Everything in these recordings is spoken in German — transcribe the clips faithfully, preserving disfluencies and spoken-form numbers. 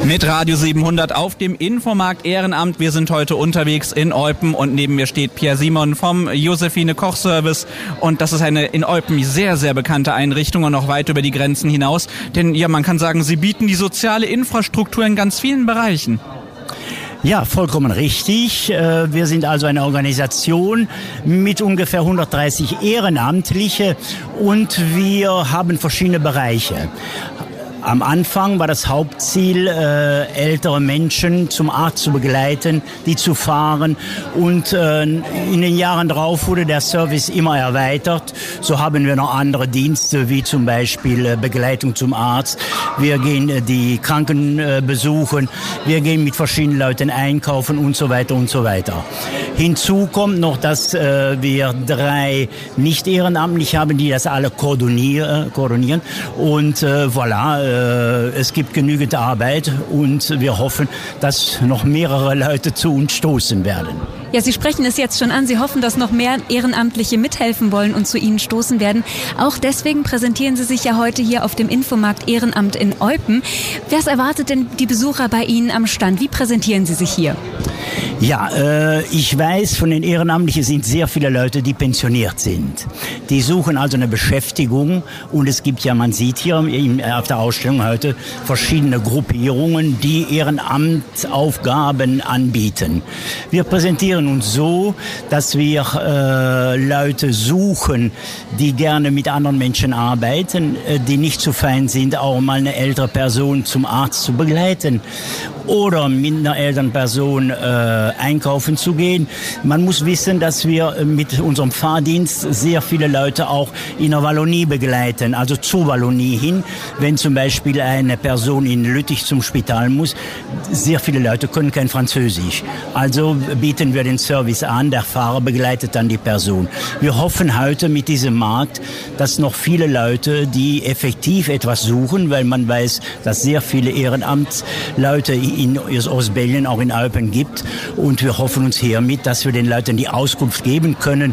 Mit Radio siebenhundert auf dem Infomarkt Ehrenamt. Wir sind heute unterwegs in Eupen und neben mir steht Pierre Simon vom Josephine Koch Service. Und das ist eine in Eupen sehr, sehr bekannte Einrichtung und noch weit über die Grenzen hinaus. Denn ja, man kann sagen, sie bieten die soziale Infrastruktur in ganz vielen Bereichen. Ja, vollkommen richtig. Wir sind also eine Organisation mit ungefähr hundertdreißig Ehrenamtliche und wir haben verschiedene Bereiche. Am Anfang war das Hauptziel, äh, ältere Menschen zum Arzt zu begleiten, die zu fahren. Und äh, in den Jahren drauf wurde der Service immer erweitert. So haben wir noch andere Dienste, wie zum Beispiel äh, Begleitung zum Arzt. Wir gehen äh, die Kranken äh, besuchen. Wir gehen mit verschiedenen Leuten einkaufen und so weiter und so weiter. Hinzu kommt noch, dass äh, wir drei nicht ehrenamtlich haben, die das alle koordinieren. koordinieren. Und äh, voilà, äh, es gibt genügend Arbeit und wir hoffen, dass noch mehrere Leute zu uns stoßen werden. Ja, Sie sprechen es jetzt schon an. Sie hoffen, dass noch mehr Ehrenamtliche mithelfen wollen und zu Ihnen stoßen werden. Auch deswegen präsentieren Sie sich ja heute hier auf dem Infomarkt Ehrenamt in Eupen. Was erwartet denn die Besucher bei Ihnen am Stand? Wie präsentieren Sie sich hier? Ja, äh, ich weiß, von den Ehrenamtlichen sind sehr viele Leute, die pensioniert sind. Die suchen also eine Beschäftigung und es gibt ja, man sieht hier auf der Ausstellung heute verschiedene Gruppierungen, die Ehrenamtsaufgaben anbieten. Wir präsentieren uns so, dass wir äh, Leute suchen, die gerne mit anderen Menschen arbeiten, äh, die nicht zu fein sind, auch mal eine ältere Person zum Arzt zu begleiten oder mit einer älteren Person äh, einkaufen zu gehen. Man muss wissen, dass wir mit unserem Fahrdienst sehr viele Leute auch in der Wallonie begleiten, also zur Wallonie hin. Wenn zum Beispiel eine Person in Lüttich zum Spital muss, sehr viele Leute können kein Französisch. Also bieten wir den Service an, der Fahrer begleitet dann die Person. Wir hoffen heute mit diesem Markt, dass noch viele Leute, die effektiv etwas suchen, weil man weiß, dass sehr viele Ehrenamtsleute in Ostbelgien, auch in Eupen gibt. Und wir hoffen uns hiermit, dass wir den Leuten die Auskunft geben können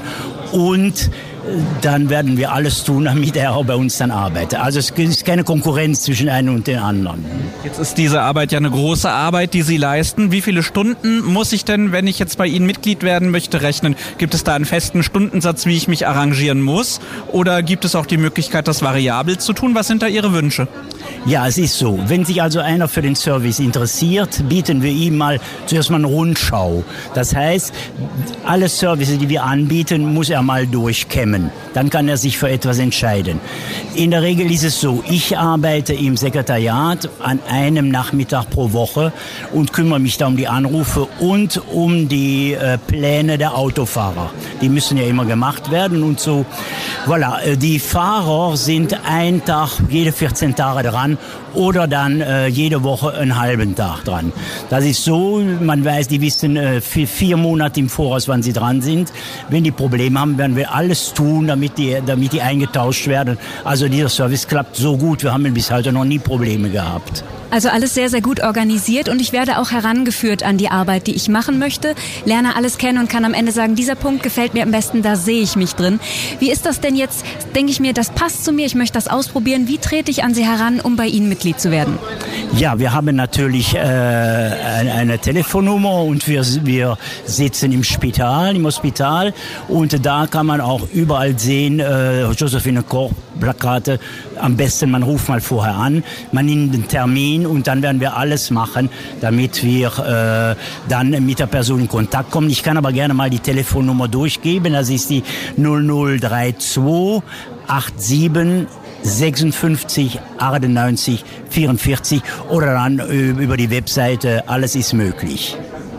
und dann werden wir alles tun, damit er auch bei uns dann arbeitet. Also es ist keine Konkurrenz zwischen einem und den anderen. Jetzt ist diese Arbeit ja eine große Arbeit, die Sie leisten. Wie viele Stunden muss ich denn, wenn ich jetzt bei Ihnen Mitglied werden möchte, rechnen? Gibt es da einen festen Stundensatz, wie ich mich arrangieren muss? Oder gibt es auch die Möglichkeit, das variabel zu tun? Was sind da Ihre Wünsche? Ja, es ist so. Wenn sich also einer für den Service interessiert, bieten wir ihm mal zuerst mal eine Rundschau. Das heißt, alle Services, die wir anbieten, muss er mal durchkämmen. Dann kann er sich für etwas entscheiden. In der Regel ist es so, ich arbeite im Sekretariat an einem Nachmittag pro Woche und kümmere mich da um die Anrufe und um die äh, Pläne der Autofahrer. Die müssen ja immer gemacht werden und so. Voilà, die Fahrer sind ein Tag, jede vierzehn Tage dran oder dann äh, jede Woche einen halben Tag dran. Das ist so, man weiß, die wissen äh, für vier Monate im Voraus, wann sie dran sind. Wenn die Probleme haben, werden wir alles tun, damit die, damit die eingetauscht werden. Also dieser Service klappt so gut, wir haben bis heute noch nie Probleme gehabt. Also alles sehr, sehr gut organisiert und ich werde auch herangeführt an die Arbeit, die ich machen möchte, lerne alles kennen und kann am Ende sagen, dieser Punkt gefällt mir am besten, da sehe ich mich drin. Wie ist das denn jetzt, denke ich mir, das passt zu mir, ich möchte das ausprobieren. Wie trete ich an Sie heran, um bei Ihnen Mitglied zu werden? Ja, wir haben natürlich äh, eine, eine Telefonnummer und wir, wir sitzen im Spital, im Hospital und da kann man auch überall sehen, äh, Josephine Koch Plakate. Am besten, man ruft mal vorher an, man nimmt den Termin und dann werden wir alles machen, damit wir äh, dann mit der Person in Kontakt kommen. Ich kann aber gerne mal die Telefonnummer durchgeben. Das ist die null null drei zwei acht sieben sechsundfünfzig achtundneunzig vierundvierzig oder dann über die Webseite. Alles ist möglich.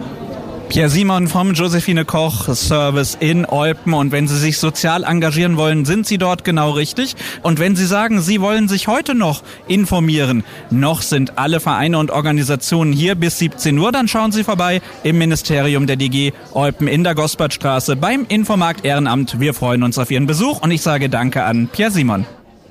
Pierre Simon vom Josephine Koch Service in Eupen. Und wenn Sie sich sozial engagieren wollen, sind Sie dort genau richtig. Und wenn Sie sagen, Sie wollen sich heute noch informieren, noch sind alle Vereine und Organisationen hier bis siebzehn Uhr, dann schauen Sie vorbei im Ministerium der D G Eupen in der Gospertstraße beim Infomarkt Ehrenamt. Wir freuen uns auf Ihren Besuch und ich sage Danke an Pierre Simon.